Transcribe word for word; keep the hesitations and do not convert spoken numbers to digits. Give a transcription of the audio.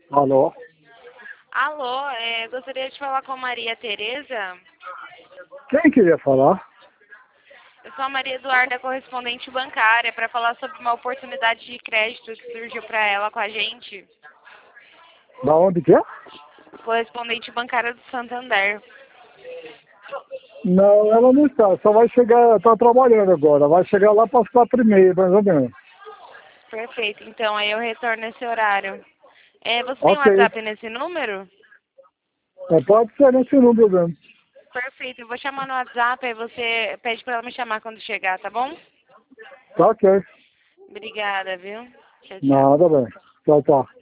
Alô? Alô, é, gostaria de falar com a Maria Tereza. Quem queria falar? Eu sou a Maria Eduarda, correspondente bancária, para falar sobre uma oportunidade de crédito que surgiu para ela com a gente. Da onde que é? Correspondente bancária do Santander. Não, ela não está. Só vai chegar, está trabalhando agora. Vai chegar lá para as quatro e meia, mais ou menos. Perfeito, então aí eu retorno nesse horário. É, você tem Ok. WhatsApp nesse número? É, pode ser nesse número mesmo. Perfeito, eu vou chamar no WhatsApp, aí você pede para ela me chamar quando chegar, tá bom? Tá ok. Obrigada, viu? Tchau, tchau. Nada bem. Tchau, tchau.